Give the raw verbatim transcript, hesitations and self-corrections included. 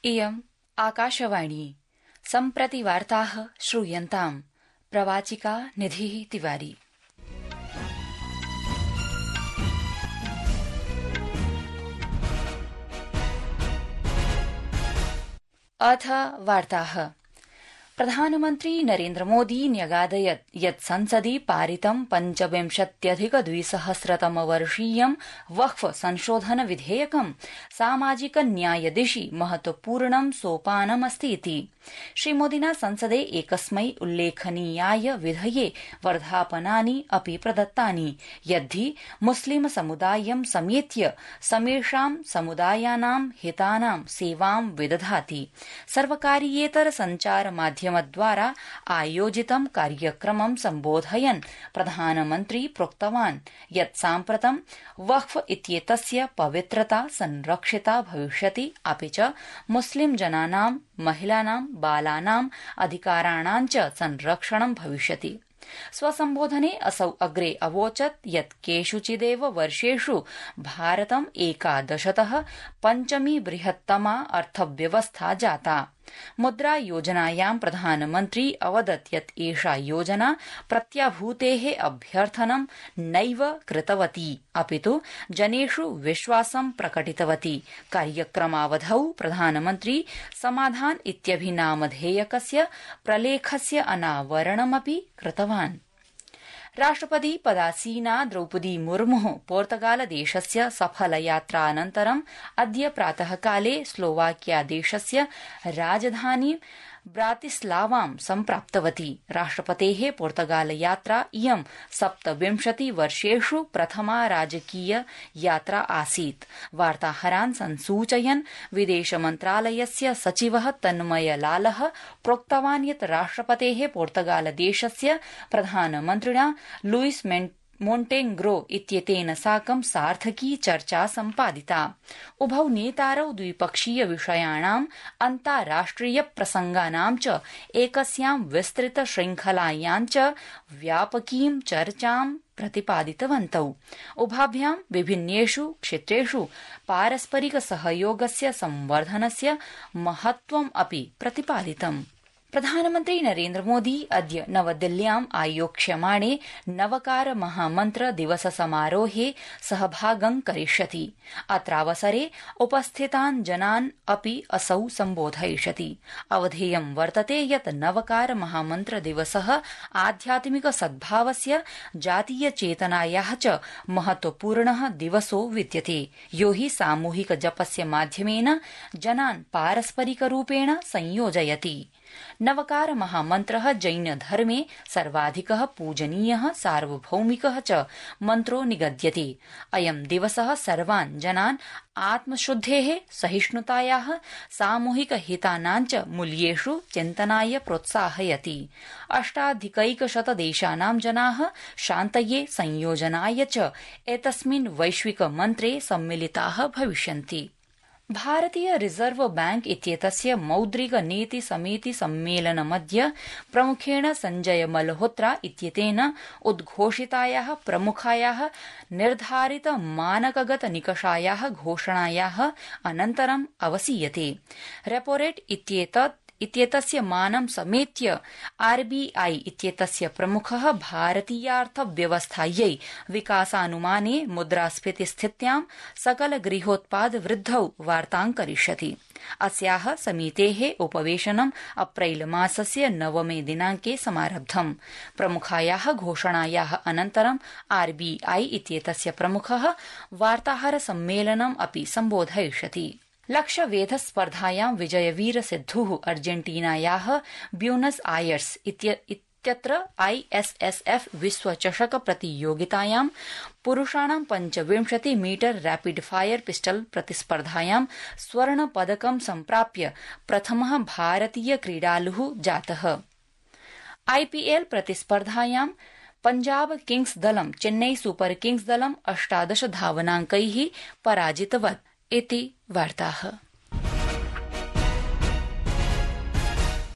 इयम् आकाशवाणी सम्प्रति वार्ताः श्रूयन्ताम् प्रवाचिका निधिः तिवारी। अथ वार्ताः। प्रधानमन्त्री नरेन्द्र मोदी न्यगादयत् यत् संसदि पारितं पञ्चविंशत्यधिक द्विसहस्रतमवर्षीयं वक्फ संशोधन विधेयकं सामाजिक न्याय दिशि महत्वपूर्णं सोपानमस्ति इति। श्रीमोदिना संसदे एकस्मै उल्लेखनीयाय विधये वर्धापनानि अपि प्रदत्तानि यद्धि मुस्लिम समुदायं समेत्य समेषां समुदायानां हितानां सेवां विदधाति। सर्वकारीयेतर संचार माध्यमद्वारा आयोजितं कार्यक्रमं सम्बोधयन् प्रधानमन्त्री प्रोक्तवान् यत् साम्प्रतं वक्फ इत्येतस्य पवित्रता संरक्षिता भविष्यति, अपि च मुस्लिम जनानां, महिलानां, बालानां अधिकाराणां च संरक्षणं भविष्यति। स्वसम्बोधने असौ अग्रे अवोचत् यत् केषुचिदेव वर्षेषु भारतम् एकादशतः पञ्चमी बृहत्तमा अर्थव्यवस्था जाता। मुद्रा योजनायां प्रधानमन्त्री अवदत् यत् एषा योजना प्रत्याभूतेः अभ्यर्थनं नैव कृतवती, अपितु जनेषु विश्वासं प्रकटितवती। कार्यक्रमावधौ प्रधानमन्त्री समाधान इत्यभिनामधेयकस्य प्रलेखस्य अनावरणमपि कृतवान्। राष्ट्रपति पदासीना द्रौपदी मुर्मुः पोर्तगालदेशस्य सफलयात्रानन्तरम् अद्य प्रातःकाले स्लोवाकिया देशस्य राजधानी ब्रातिस्लावां सम्प्राप्तवती। राष्ट्रपतेः पोर्तगाल यात्रा इयं सप्तविंशति वर्षेषु प्रथमा राजकीय यात्रा आसीत्। वार्ताहरान् संसूचयन् विदेश मन्त्रालयस्य सचिवः तन्मयलालः प्रोक्तवान् यत् राष्ट्रपतेः पोर्तगाल देशस्य प्रधानमन्त्रिणा लुईस मोन्टेग्रो इत्येतेन साकं सार्थकी चर्चा सम्पादिता। उभौ नेतारौ द्विपक्षीय विषयाणाम्, अन्ताराष्ट्रिय प्रसंगानां च एकस्यां विस्तृत श्रृंखलायां च व्यापकीं चर्चां प्रतिपादितवन्तौ। उभाभ्यां विभिन्नेषु क्षेत्रेषु पारस्परिक सहयोगस्य संवर्धनस्य महत्त्वम् अपि प्रतिपादितम्। प्रधानमन्त्री नरेन्द्र मोदी अद्य नवदिल्ल्याम् आयोक्ष्यमाणे नवकार महामन्त्र दिवस समारोहे सहभागं करिष्यति। अत्रावसरे उपस्थितान् जनान् अपि असौ सम्बोधयिष्यति। अवधेयं वर्तते यत् नवकार महामन्त्र दिवसः आध्यात्मिक सद्भावस्य, जातीय चेतनायाः च महत्वपूर्णः दिवसो विद्यते, यो हि सामूहिक जपस्य माध्यमेन जनान् पारस्परिकरूपेण संयोजयति। नवकार महामन्त्रः जैनधर्मे सर्वाधिकः पूजनीयः सार्वभौमिकः च मन्त्रो निगद्यते। अयं दिवसः सर्वान् जनान् आत्मशुद्धेः, सहिष्णुतायाः, सामूहिक हितानां च मूल्येषु चिन्तनाय प्रोत्साहयति। अष्टाधिकैकशत देशानां जनाः शान्तये, संयोजनाय च एतस्मिन् वैश्विक मन्त्रे सम्मिलिताः भविष्यन्ति। भारतीय रिजर्व बैंक इत्येतस्य मौद्रिक नीति समिति सम्मेलनमद्य प्रमुखेण संजय मल्होत्रा इत्येतेन उद्घोषितायाः प्रमुखायाः निर्धारित मानकगत निकषायाः घोषणायाः अनन्तरम् अवसीयते। रेपोरेट इत्येतत् इत्येतस्य मानं समेत्य आरबीआई इत्येतस्य प्रमुखः भारतीयार्थव्यवस्थायै विकासानुमाने मुद्रास्फीतिस्थित्यां सकल गृहोत्पाद वृद्धौ वार्तां करिष्यति। अस्याः समितेः उपवेशनम् अप्रैल मासस्य नवमे दिनाङ्के समारब्धम्। प्रमुखायाः घोषणायाः अनन्तरम् आरबीआई इत्येतस्य प्रमुखः वार्ताहर सम्मेलनम् अपि सम्बोधयिष्यति। लक्ष्यवेध स्पर्धायां विजयवीर सिद्धुः अर्जेन्टीनायाः ब्यूनस आयर्स इत्यत्र आईएसएसएफ विश्वचषक प्रतियोगितायां पुरुषाणां पञ्चविंशति मीटर रैपिड फायर पिस्टल प्रतिस्पर्धायां स्वर्ण पदकं सम्प्राप्य प्रथमः भारतीय क्रीडालुः जातः। आईपीएल प्रतिस्पर्धायां पंजाब किंग्स दलं चेन्नई सुपर किंग्स दलं अष्टादश धावनांकैः पराजितवत् इति वार्ताः।